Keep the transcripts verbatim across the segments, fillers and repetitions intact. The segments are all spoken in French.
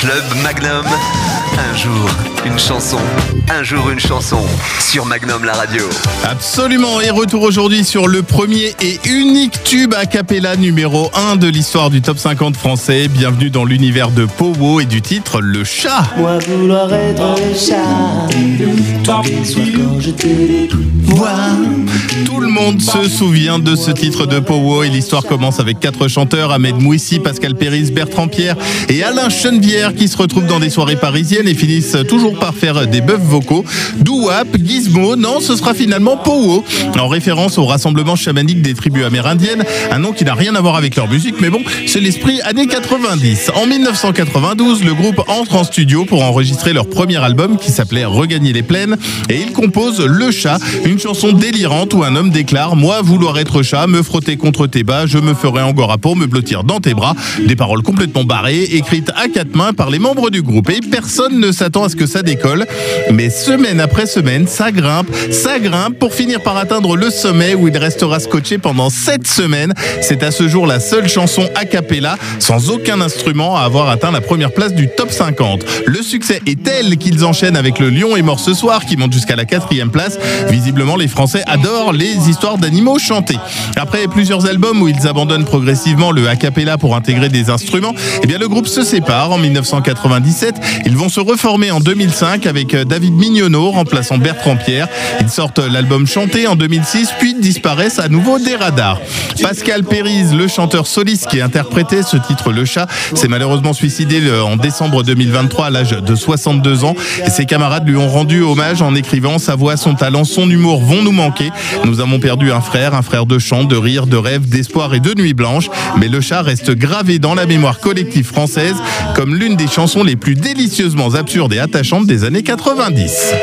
Club Magnum. Un jour, une chanson. Un jour, une chanson. Sur Magnum, la radio. Absolument. Et retour aujourd'hui sur le premier et unique tube a cappella numéro un de l'histoire du top cinquante français. Bienvenue dans l'univers de Powo et du titre Le Chat. Moi vouloir être le chat, tous les soirs quand je te vois. Tout le monde se souvient de ce titre de Powo et l'histoire commence avec quatre chanteurs, Ahmed Mouissi, Pascal Péris, Bertrand Pierre et Alain Chenevière qui se retrouvent dans des soirées parisiennes et finissent toujours par faire des bœufs vocaux. Doo-wop, Gizmo, non, ce sera finalement Powo, en référence au rassemblement chamanique des tribus amérindiennes, un nom qui n'a rien à voir avec leur musique, mais bon, c'est l'esprit années quatre-vingt-dix. En dix-neuf cent quatre-vingt-douze, le groupe entre en studio pour enregistrer leur premier album qui s'appelait Regagner les plaines et ils composent Le Chat, une chanson délirante où un homme déclare « Moi, vouloir être chat, me frotter contre tes bas, je me ferai angora pour me blottir dans tes bras ». Des paroles complètement barrées, écrites à quatre mains par les membres du groupe. Et personne ne s'attend à ce que ça décolle. Mais semaine après semaine, ça grimpe, ça grimpe pour finir par atteindre le sommet où il restera scotché pendant sept semaines. C'est à ce jour la seule chanson a cappella, sans aucun instrument, à avoir atteint la première place du top cinquante. Le succès est tel qu'ils enchaînent avec Le Lion est mort ce soir, qui monte jusqu'à la quatrième place. Visiblement, les Français adorent les histoires d'animaux chantées. Après plusieurs albums où ils abandonnent progressivement le a cappella pour intégrer des instruments, eh bien le groupe se sépare en dix-neuf cent quatre-vingt-dix-sept. Ils vont se reformer en deux mille cinq avec David Mignonneau remplaçant Bertrand Pierre. Ils sortent l'album Chanté en deux mille six, puis disparaissent à nouveau des radars. Pascal Péris, le chanteur soliste qui interprétait ce titre Le Chat, s'est malheureusement suicidé en décembre deux mille vingt-trois à l'âge de soixante-deux ans. Et ses camarades lui ont rendu hommage en écrivant « Sa voix, son talent, son humour vont nous manquer. Nous avons perdu un frère, un frère de chant, de rire, de rêve, d'espoir et de nuit blanche. Mais Le Chat reste gravé dans la mémoire collective française comme l'une des chansons les plus délicieusement absurdes et attachantes des années quatre-vingt-dix.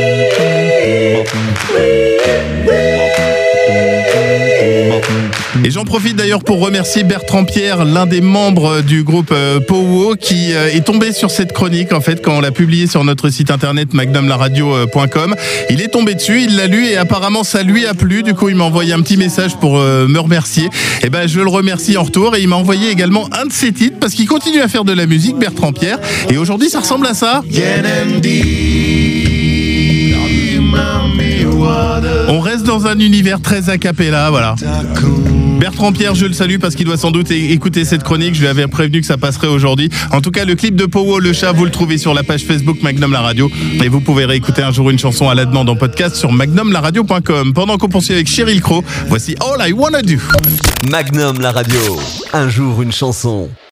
Et j'en profite d'ailleurs pour remercier Bertrand Pierre, l'un des membres du groupe euh, Powo, qui euh, est tombé sur cette chronique en fait quand on l'a publiée sur notre site internet magnum la radio point com. Il est tombé dessus, il l'a lu et apparemment ça lui a plu. Du coup, il m'a envoyé un petit message pour euh, me remercier. Et ben, je le remercie en retour et il m'a envoyé également un de ses titres parce qu'il continue à faire de la musique, Bertrand Pierre. Et aujourd'hui, ça ressemble à ça. On reste dans un univers très a cappella, voilà. Bertrand Pierre, je le salue parce qu'il doit sans doute écouter cette chronique. Je lui avais prévenu que ça passerait aujourd'hui. En tout cas, le clip de Powo, Le Chat, vous le trouvez sur la page Facebook Magnum La Radio. Et vous pouvez réécouter un jour une chanson à la demande en podcast sur magnum la radio point com. Pendant qu'on poursuit avec Sheryl Crow, voici All I Wanna Do. Magnum, la radio. Un jour, une chanson.